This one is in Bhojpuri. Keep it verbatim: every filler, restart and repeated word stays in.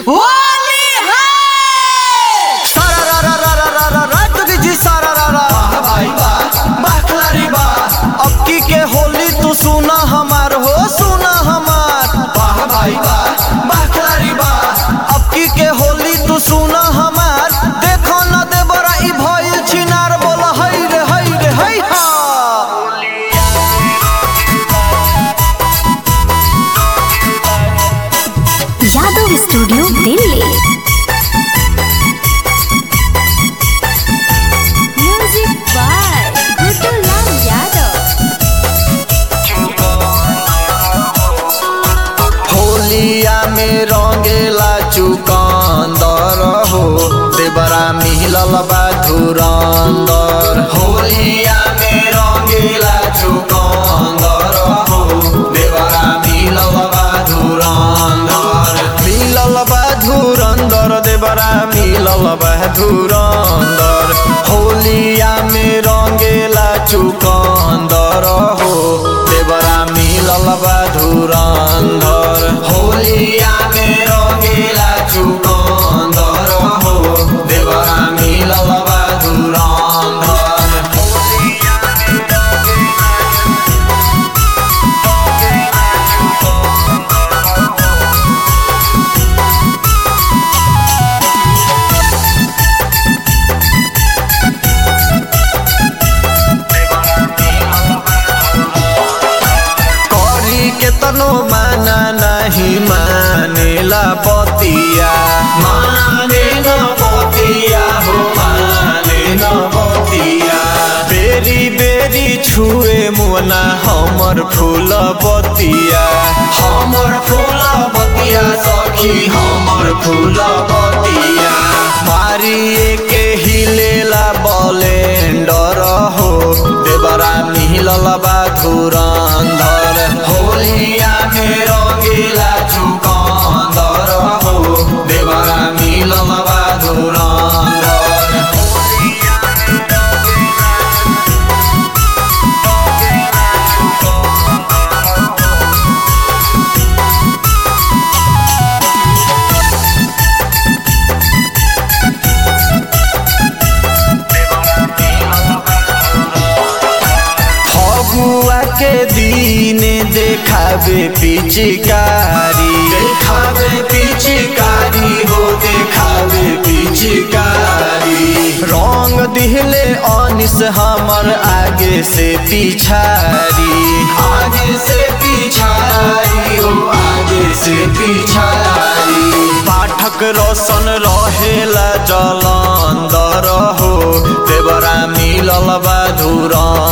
होली है सारा रा रा रा रा रा रा रा तुझी जी सारा रा रा वाह भाई वाह वाह खिलाड़ी वाह अब की के होली तू सुना हमार हो सुना हमार वाह भाई वाह वाह खिलाड़ी वाह अब की के होली तू सुना हमार देखो ना दे बड़ा ई भइल छिनार बोला हई रे हई रे हई हा Yadav studio Delhi. Music by Guddu Lal Yadav. होलिया में रंगेला चुकंदर हो देवरा मिलल बा धुरंदर होलिया में रंगेला चुकंदर हो देवरा मिलल बा धुरंदर मिलल बा धुरंदर देवरा मिलल बा धुरंदर होलिया में रंगेला चुकंदर हो देवरा मिलल बा धुरंदर होलिया में रंगेला चुकंदर हो देवरा मिलल बा धुरंदर केतनो माना नहीं मानेला बतिया माने न बतिया हो माने न बतिया बेरी बेरी छुए मुना हमर फूल बतिया हमर फूल बतिया सखी हमर फूल बतिया मारिए के हिलेला बलेंडर हो देवरा मिलल बा धुरंदर होलिया में रंगेला चुकंदर हो देवरा मिलल बा धुरंदर फगुआ के दिन देखावे पिचकारी देखावे पिचकारी हो देखावे पिचकारी रंग दिहले अनिस हमर आगे से पिछारी आगे से पिछारी हो आगे से पिछारी पाठक रोशन रहेला जलंदर हो देवरा मिलल बा धुरंदर